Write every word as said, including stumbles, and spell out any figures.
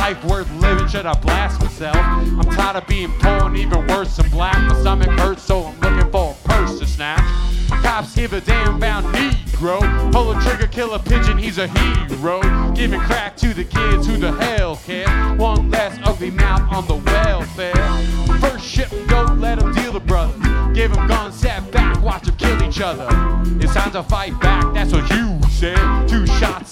life worth living, should I blast myself? I'm tired of being poor and even worse than black. My stomach hurts, so I'm looking for a purse to snatch. Cops give a damn about Negro. Pull a trigger, kill a pigeon, he's a hero. Giving crack to the kids, who the hell care? One less ugly mouth on the welfare. First ship, go, let them deal the brothers. Give them guns, sat back, watch them kill each other. It's time to fight back, that's what you said.